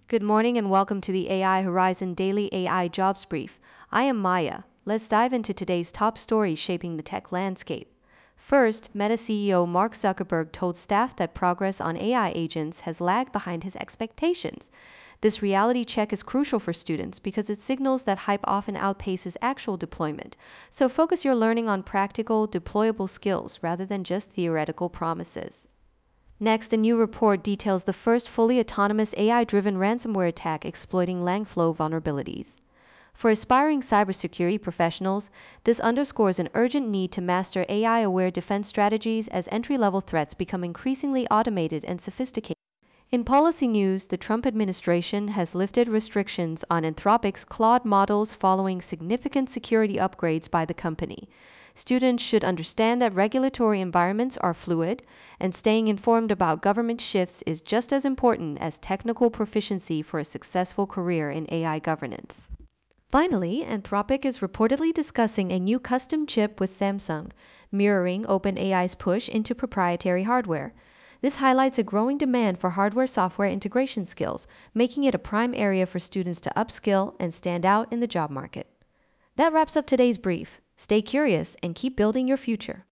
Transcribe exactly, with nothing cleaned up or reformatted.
Good morning and welcome to the A I Horizon Daily A I Jobs Brief. I am Maya. Let's dive into today's top stories shaping the tech landscape. First, Meta C E O Mark Zuckerberg told staff that progress on A I agents has lagged behind his expectations. This reality check is crucial for students because it signals that hype often outpaces actual deployment. So focus your learning on practical, deployable skills rather than just theoretical promises. Next, a new report details the first fully autonomous A I-driven ransomware attack exploiting Langflow vulnerabilities. For aspiring cybersecurity professionals, this underscores an urgent need to master A I-aware defense strategies as entry-level threats become increasingly automated and sophisticated. In policy news, the Trump administration has lifted restrictions on Anthropic's Claude models following significant security upgrades by the company. Students should understand that regulatory environments are fluid, and staying informed about government shifts is just as important as technical proficiency for a successful career in A I governance. Finally, Anthropic is reportedly discussing a new custom chip with Samsung, mirroring OpenAI's push into proprietary hardware. This highlights a growing demand for hardware-software integration skills, making it a prime area for students to upskill and stand out in the job market. That wraps up today's brief. Stay curious and keep building your future.